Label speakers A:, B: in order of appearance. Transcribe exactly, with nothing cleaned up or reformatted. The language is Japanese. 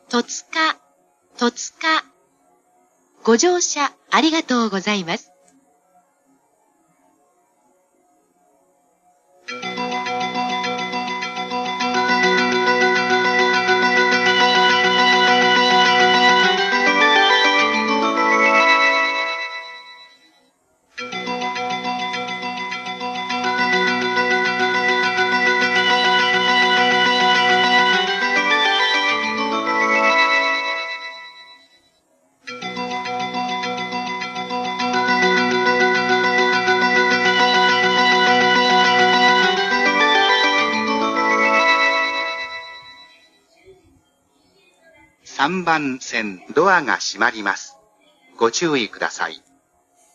A: 戸塚、戸塚。ご乗車ありがとうございます。
B: さんばん線ドアが閉まります。ご注意ください。